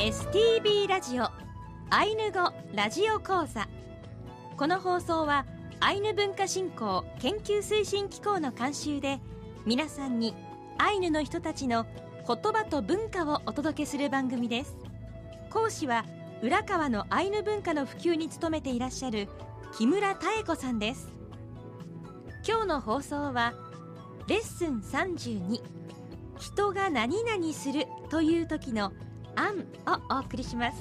STB ラジオアイヌ語ラジオ講座。この放送はアイヌ文化振興研究推進機構の監修で、皆さんにアイヌの人たちの言葉と文化をお届けする番組です。講師は浦川のアイヌ文化の普及に努めていらっしゃる木村妙子さんです。今日の放送はレッスン32、人が何々するという時の案をお送りします。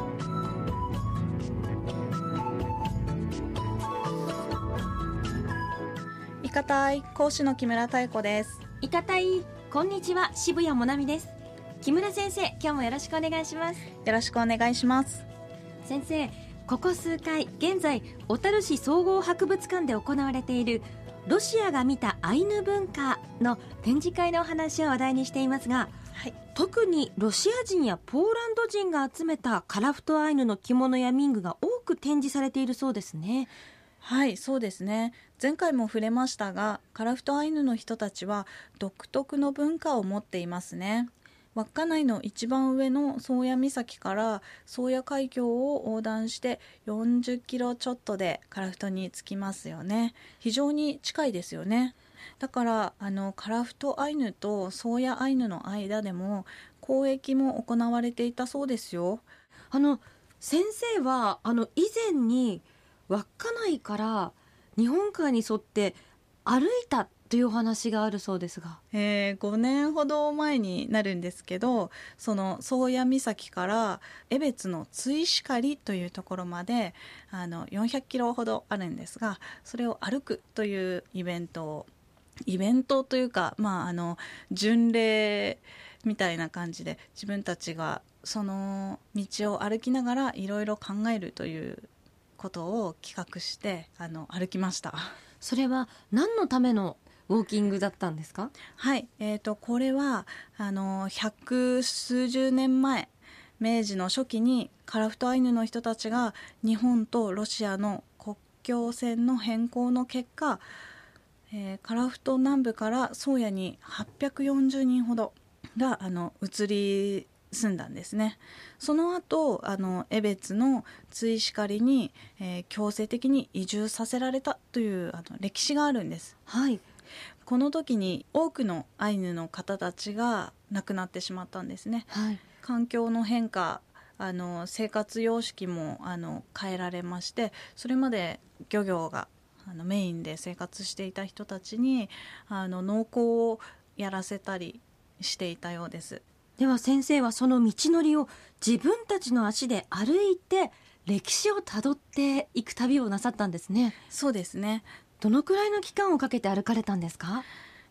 いかたい講師の木村妙子です。 いかたい、こんにちは、渋谷もなみです。木村先生、今日もよろしくお願いします。 よろしくお願いします。 先生、ここ数回現在小樽市総合博物館で行われているロシアが見たアイヌ文化の展示会のお話を話題にしていますが、はい、特にロシア人やポーランド人が集めたカラフトアイヌの着物や民具が多く展示されているそうですね。 はい、そうですね。前回も触れましたが、カラフトアイヌの人たちは独特の文化を持っていますね。稚内の一番上の宗谷岬から宗谷海峡を横断して40キロちょっとでカラフトに着きますよね。非常に近いですよね。だからカラフトアイヌと宗谷アイヌの間でも交易も行われていたそうですよ。 先生は以前に稚内から日本海に沿って歩いたというお話があるそうですが、 5年ほど前になるんですけど、その宗谷岬から江別の追石狩というところまで400キロほどあるんですが、それを歩くというイベントというか、巡礼みたいな感じで自分たちがその道を歩きながらいろいろ考えるということを企画して歩きました。 それは何のためのウォーキングだったんですか？ はい、これは百数十年前、明治の初期にカラフトアイヌの人たちが日本とロシアの国境線の変更の結果、カラフト南部から宗谷に840人ほどが移り住んだんですね。その後江別の追石狩に、強制的に移住させられたという歴史があるんです。 はい、 この時に多くのアイヌの方たちが亡くなってしまったんですね。 はい、 環境の変化、生活様式も変えられまして、それまで漁業がメインで生活していた人たちに農耕をやらせたりしていたようです。 では先生はその道のりを自分たちの足で歩いて歴史をたどっていく旅をなさったんですね。 そうですね。 どのくらいの期間をかけて歩かれたんですか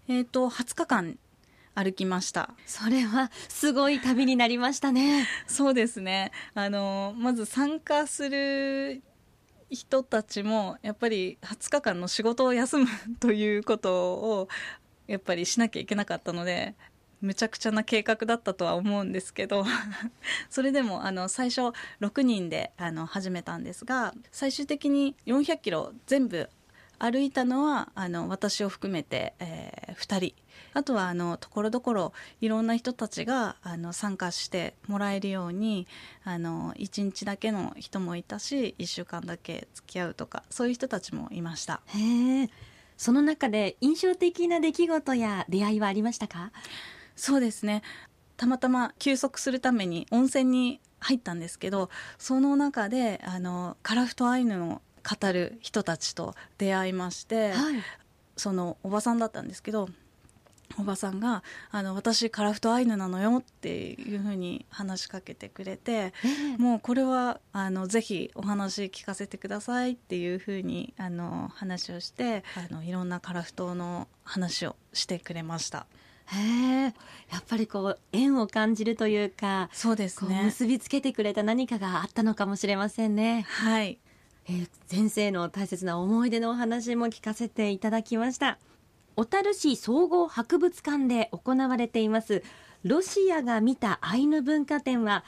？20日間歩きました。 それはすごい旅になりましたね。 そうですね。まず参加する人たちもやっぱり20日間の仕事を休むということをやっぱりしなきゃいけなかったので、むちゃくちゃな計画だったとは思うんですけどそれでも最初6人で始めたんですが、最終的に400キロ全部歩いたのは私を含めて、2人、あとはところどころいろんな人たちが参加してもらえるように1日だけの人もいたし、1週間だけ付き合うとか、そういう人たちもいました。 へえ。その中で印象的な出来事や出会いはありましたか？ そうですね。たまたま休息するために温泉に入ったんですけど、その中でカラフトアイヌの語る人たちと出会いまして、 はい、 そのおばさんだったんですけど、おばさんが私カラフトアイヌなのよっていうふうに話しかけてくれて、もうこれはぜひお話聞かせてくださいっていうふうに話をしていろんなカラフトの話をしてくれました。 へえ。やっぱり縁を感じるというか、 そうですね、 結びつけてくれた何かがあったのかもしれませんね。 はい、 先生の大切な思い出のお話も聞かせていただきました。小樽市総合博物館で行われていますロシアが見たアイヌ文化展は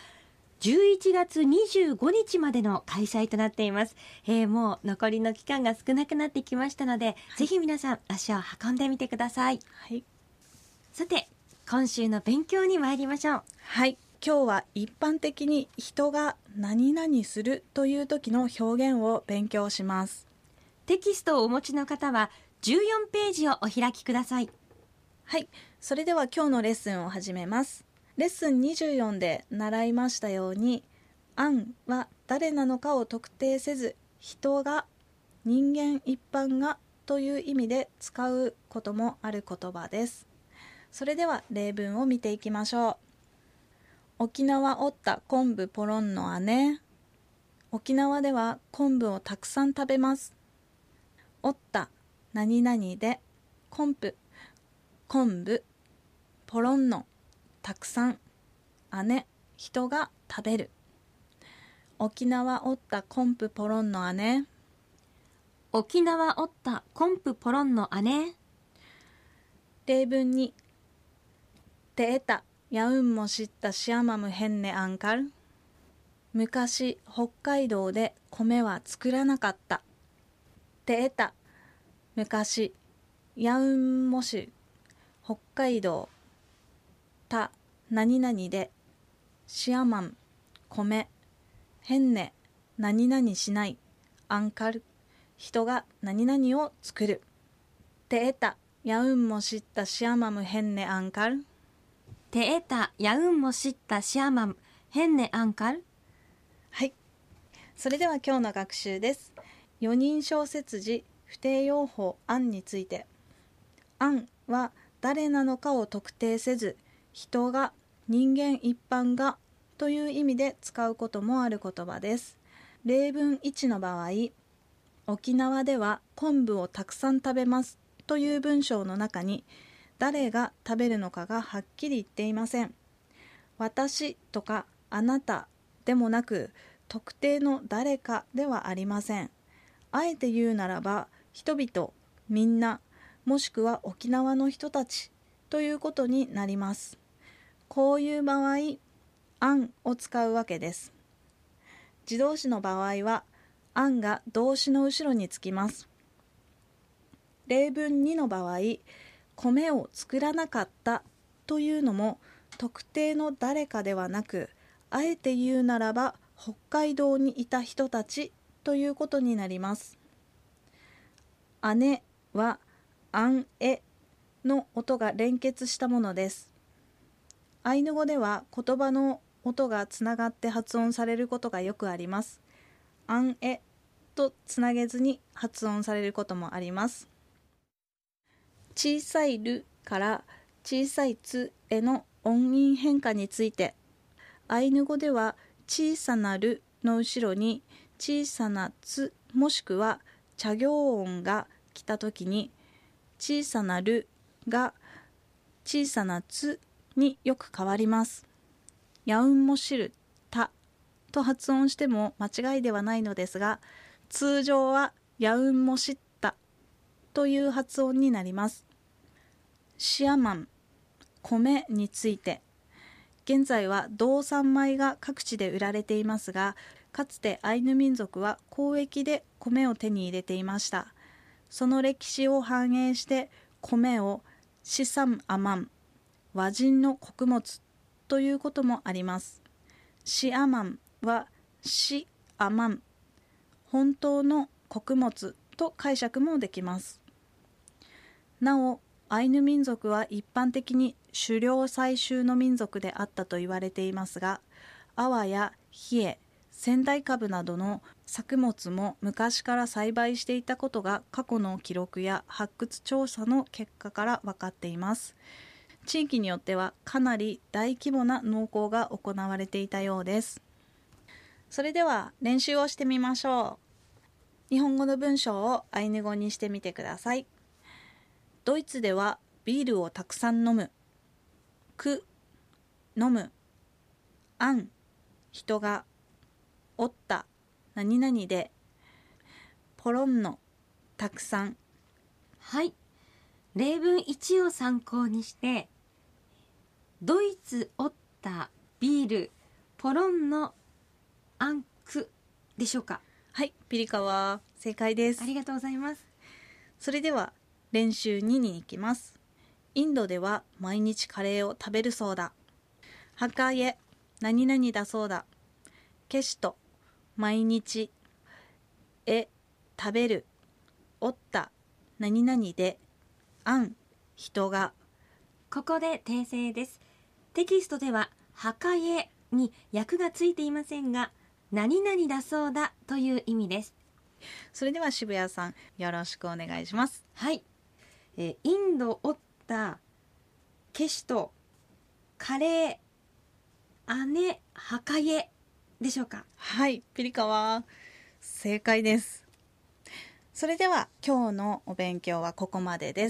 11月25日までの開催となっています。もう残りの期間が少なくなってきましたので、ぜひ皆さん足を運んでみてください。 はい、 さて今週の勉強に参りましょう。 はい、 今日は一般的に人が何々するという時の表現を勉強します。 テキストをお持ちの方は14ページをお開きください。 はい、それでは今日のレッスンを始めます。レッスン24で習いましたように、案は誰なのかを特定せず、人が、人間一般がという意味で使うこともある言葉です。それでは例文を見ていきましょう。沖縄おった昆布ポロンの姉。沖縄では昆布をたくさん食べます。おった何々で昆布ポロンのたくさん姉人が食べる。沖縄おった昆布ポロンの姉。 沖縄おった昆布ポロンの姉。 例文にてえたやうんも知ったしあまむへんねあんかる。昔北海道で米は作らなかった。てえた昔やうんもし北海道た何々でしあまん米へんね何々しないあんかる人が何々を作る。てえたやうんも知ったしあまむへんねあんかる。 てえたやうんも知ったしあまんへんねあんかる。 はい、それでは今日の学習です。4人称説時不定用法案について。案は誰なのかを特定せず、人が、人間一般がという意味で使うこともある言葉です。例文1の場合、沖縄では昆布をたくさん食べますという文章の中に、誰が食べるのかがはっきり言っていません。私とかあなたでもなく、特定の誰かではありません。あえて言うならば、人々、みんな、もしくは沖縄の人たちということになります。こういう場合、案を使うわけです。自動詞の場合は、案が動詞の後ろにつきます。例文2の場合、米を作らなかったというのも特定の誰かではなく、あえて言うならば北海道にいた人たちということになります。姉はあんえの音が連結したものです。アイヌ語では言葉の音がつながって発音されることがよくあります。あんえとつなげずに発音されることもあります。小さいるから小さいつへの音韻変化について、アイヌ語では小さなるの後ろに小さなつもしくは茶行音が来たときに、小さなるが小さなつによく変わります。やうんもしるたと発音しても間違いではないのですが、通常はやうんもしったという発音になります。シアマン、米について、現在は道産米が各地で売られていますが、かつてアイヌ民族は交易で米を手に入れていました。その歴史を反映して米をシサムアマン、和人の穀物ということもあります。シアマンはシアマン、本当の穀物と解釈もできます。なお、アイヌ民族は一般的に狩猟採集の民族であったと言われていますが、アワやヒエ、仙台カブなどの作物も昔から栽培していたことが過去の記録や発掘調査の結果から分かっています。地域によってはかなり大規模な農耕が行われていたようです。それでは練習をしてみましょう。日本語の文章をアイヌ語にしてみてください。ドイツではビールをたくさん飲む。飲む。人が。おった。何々で。ポロンの。たくさん。 はい。例文1を参考にして、ドイツおったビールポロンのアンクでしょうか。 はい、ピリカは正解です。 ありがとうございます。 それでは練習2に行きます。インドでは毎日カレーを食べるそうだ。ハカイエ、 何々だそうだ。けしと毎日、食べる、おった、何々で、人が。 ここで訂正です。テキストでははかえに訳がついていませんが、何々だそうだという意味です。 それでは渋谷さん、よろしくお願いします。 はい、インドおったケシとカレー姉はかえでしょうか。 はい、ピリカは正解です。それでは今日のお勉強はここまでです。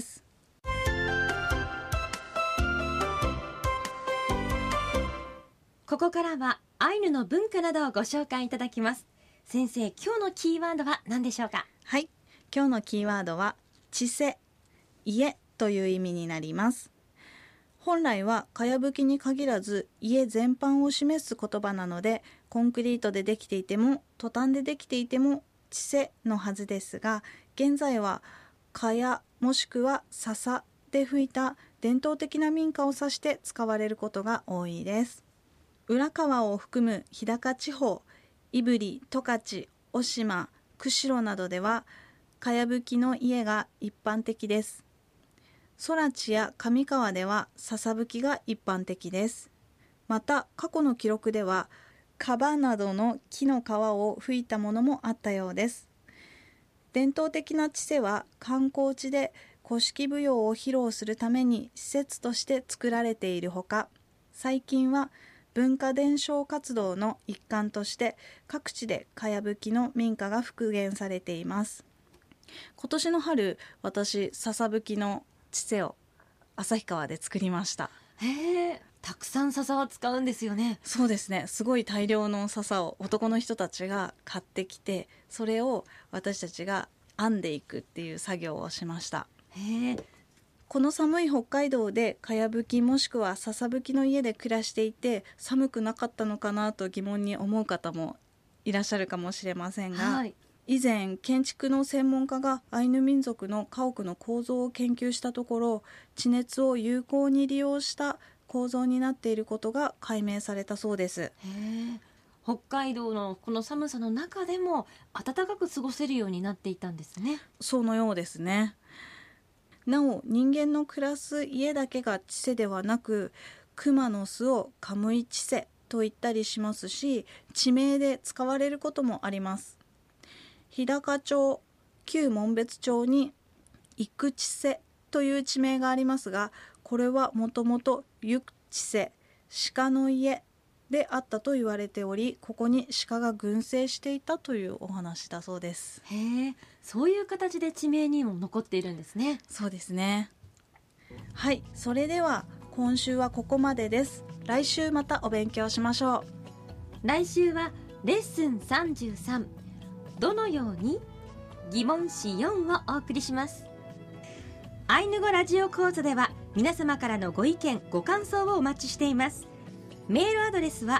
ここからはアイヌの文化などをご紹介いただきます。先生、今日のキーワードは何でしょうか。 はい、今日のキーワードは地勢、家という意味になります。本来はかやぶきに限らず家全般を示す言葉なので、コンクリートでできていてもトタンでできていても地勢のはずですが、現在はかやもしくは笹で吹いた伝統的な民家を指して使われることが多いです。浦河を含む日高地方、胆振、十勝、渡島、釧路などではかやぶきの家が一般的です。空知や上川では笹吹きが一般的です。また過去の記録ではカバなどの木の皮を吹いたものもあったようです。伝統的な地勢は観光地で古式舞踊を披露するために施設として作られているほか、最近は文化伝承活動の一環として各地でかやぶきの民家が復元されています。今年の春、私笹吹きの地勢を旭川で作りました。 へえ、たくさん笹を使うんですよね。 そうですね、すごい大量の笹を男の人たちが買ってきて、それを私たちが編んでいくっていう作業をしました。 へえ、 この寒い北海道でかやぶきもしくは笹吹きの家で暮らしていて寒くなかったのかなと疑問に思う方もいらっしゃるかもしれませんが、 はい、 以前建築の専門家がアイヌ民族の家屋の構造を研究したところ、地熱を有効に利用した構造になっていることが解明されたそうです。 へえ、北海道のこの寒さの中でも暖かく過ごせるようになっていたんですね。 そのようですね。なお人間の暮らす家だけが地勢ではなく、熊の巣をカムイ地勢と言ったりしますし、地名で使われることもあります。日高町、旧紋別町に生地勢という地名がありますが、これはもともと行地勢、鹿の家であったと言われており、ここに鹿が群生していたというお話だそうです。 へえ、そういう形で地名にも残っているんですね。 そうですね。はい、それでは今週はここまでです。来週またお勉強しましょう。 来週はレッスン33、どのように疑問詞4をお送りします。アイヌ語ラジオ講座では皆様からのご意見ご感想をお待ちしています。メールアドレスは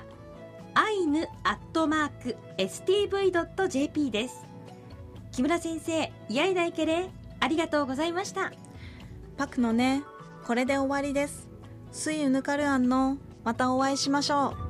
ainu@stv.jp です。木村先生、イヤイダイケレありがとうございました。 パクのね、これで終わりです。スイウヌカルアンのまたお会いしましょう。